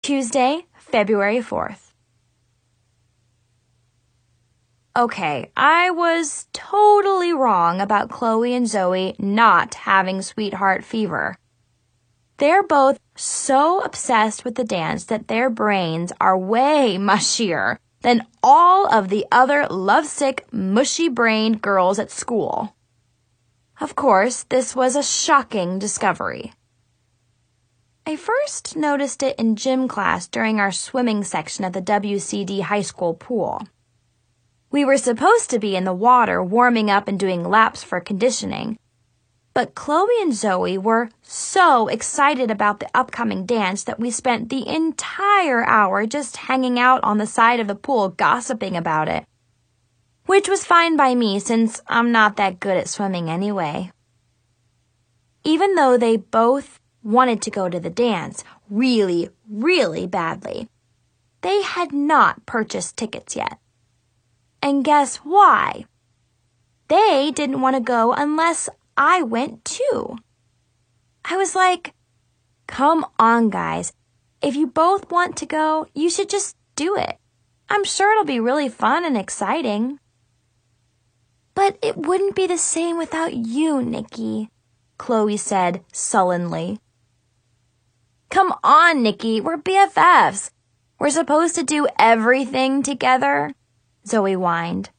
Tuesday, February 4th. Okay, I was totally wrong about Chloe and Zoe not having sweetheart fever. They're both so obsessed with the dance that their brains are way mushier than all of the other lovesick, mushy-brained girls at school. Of course, this was a shocking discovery. I first noticed it in gym class during our swimming section at the WCD high school pool. We were supposed to be in the water warming up and doing laps for conditioning, but Chloe and Zoe were so excited about the upcoming dance that we spent the entire hour just hanging out on the side of the pool gossiping about it, which was fine by me since I'm not that good at swimming anyway. Even though they both wanted to go to the dance really, really badly, they had not purchased tickets yet. And guess why? They didn't want to go unless I went too. I was like, come on, guys. If you both want to go, you should just do it. I'm sure it'll be really fun and exciting. But it wouldn't be the same without you, Nikki, Chloe said sullenly. Come on, Nikki, we're BFFs. We're supposed to do everything together, Zoe whined.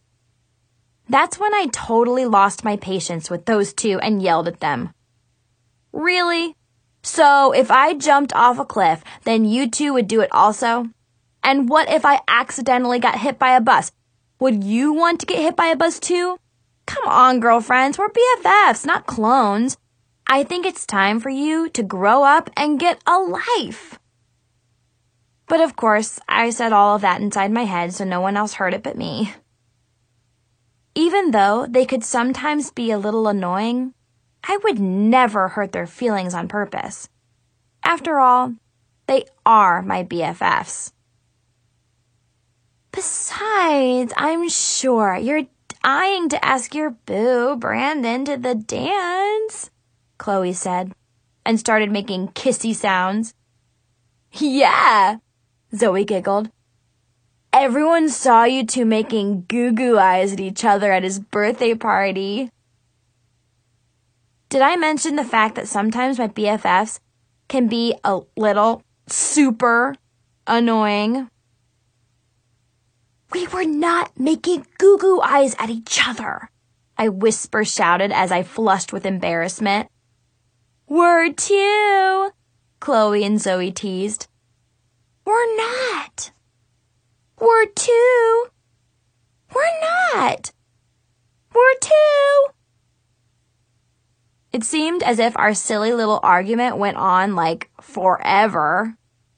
That's when I totally lost my patience with those two and yelled at them. Really? So if I jumped off a cliff, then you two would do it also? And what if I accidentally got hit by a bus? Would you want to get hit by a bus too? Come on, girlfriends, we're BFFs, not clones. I think it's time for you to grow up and get a life. But of course, I said all of that inside my head so no one else heard it but me. Even though they could sometimes be a little annoying, I would never hurt their feelings on purpose. After all, they are my BFFs. Besides, I'm sure you're dying to ask your boo, Brandon, to the dance, Chloe said, and started making kissy sounds. Yeah, Zoe giggled. Everyone saw you two making goo-goo eyes at each other at his birthday party. Did I mention the fact that sometimes my BFFs can be a little super annoying? We were not making goo-goo eyes at each other, I whisper shouted as I flushed with embarrassment. We're too, Chloe and Zoe teased. We're not. We're two. We're not. We're two. It seemed as if our silly little argument went on like forever.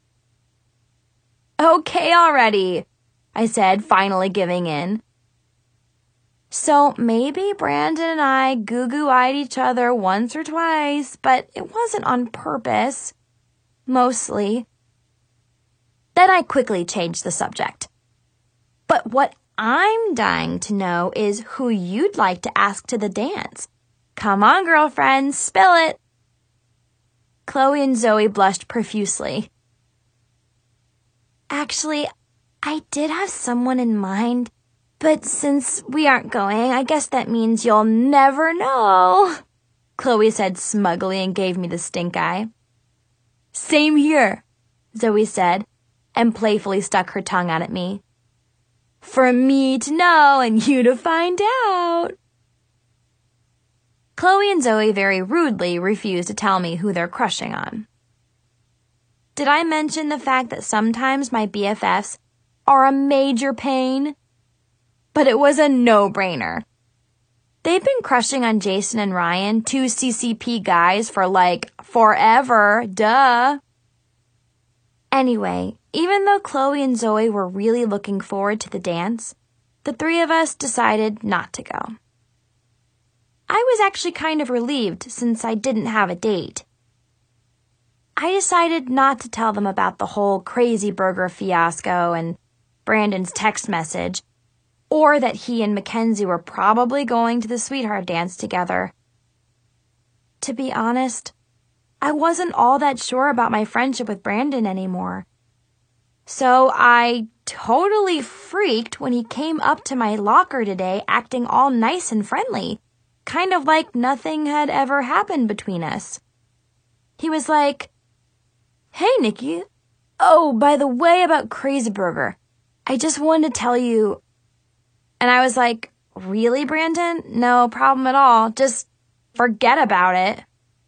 Okay already, I said, finally giving in. So maybe Brandon and I goo-goo-eyed each other once or twice, but it wasn't on purpose. Mostly. Then I quickly changed the subject. But what I'm dying to know is who you'd like to ask to the dance. Come on, girlfriends, spill it. Chloe and Zoe blushed profusely. Actually, I did have someone in mind, but since we aren't going, I guess that means you'll never know, Chloe said smugly and gave me the stink eye. Same here, Zoe said, and playfully stuck her tongue out at me. For me to know and you to find out. Chloe and Zoe very rudely refused to tell me who they're crushing on. Did I mention the fact that sometimes my BFFs are a major pain? But it was a no-brainer. They've been crushing on Jason and Ryan, two CCP guys, for like forever, duh. Anyway, even though Chloe and Zoe were really looking forward to the dance, the three of us decided not to go. I was actually kind of relieved since I didn't have a date. I decided not to tell them about the whole crazy burger fiasco and Brandon's text message, or that he and Mackenzie were probably going to the sweetheart dance together. To be honest, I wasn't all that sure about my friendship with Brandon anymore. So I totally freaked when he came up to my locker today acting all nice and friendly, kind of like nothing had ever happened between us. He was like, "Hey, Nikki. Oh, by the way about Crazy Burger, I just wanted to tell you." And I was like, "Really, Brandon? No problem at all. Just forget about it."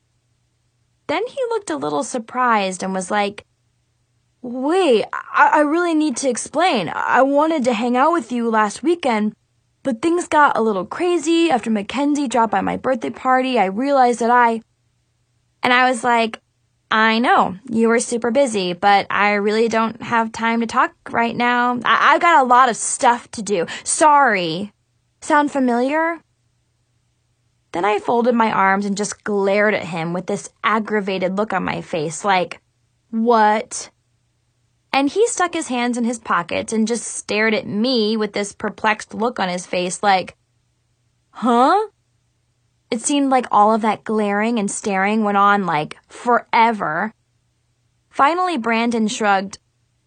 Then he looked a little surprised and was like, "Wait, I really need to explain. I wanted to hang out with you last weekend, but things got a little crazy after Mackenzie dropped by my birthday party. I realized that And I was like, "I know, you were super busy, but I really don't have time to talk right now. I've got a lot of stuff to do. Sorry. Sound familiar?" Then I folded my arms and just glared at him with this aggravated look on my face, like, "What?" And he stuck his hands in his pockets and just stared at me with this perplexed look on his face like, "Huh?" It seemed like all of that glaring and staring went on like forever. Finally, Brandon shrugged.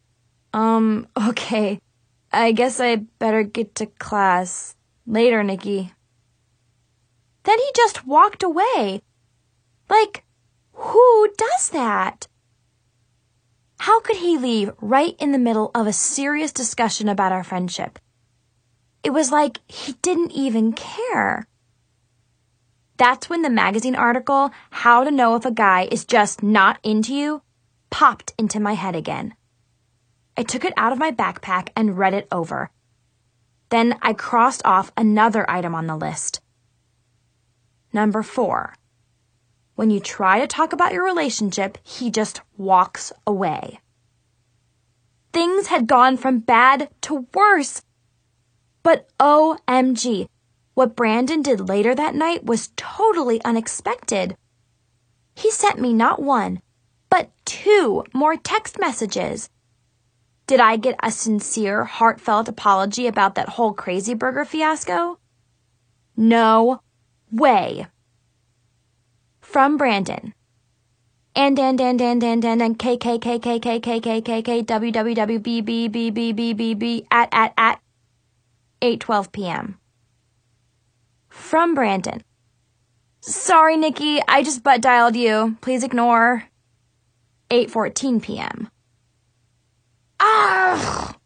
Okay. I guess I better get to class. Later, Nikki." Then he just walked away. Like, who does that? How could he leave right in the middle of a serious discussion about our friendship? It was like he didn't even care. That's when the magazine article, "How to Know If a Guy Is Just Not Into You," popped into my head again. I took it out of my backpack and read it over. Then I crossed off another item on the list. Number 4. When you try to talk about your relationship, he just walks away. Things had gone from bad to worse. But OMG, what Brandon did later that night was totally unexpected. He sent me not 1, but 2 more text messages. Did I get a sincere, heartfelt apology about that whole Crazy Burger fiasco? No way. From Brandon. And KKKKKKKKKKK WWWBBBBBBB at 8:12 p.m. From Brandon. Sorry, Nikki, I just butt dialed you. Please ignore. 8:14 p.m. Ah!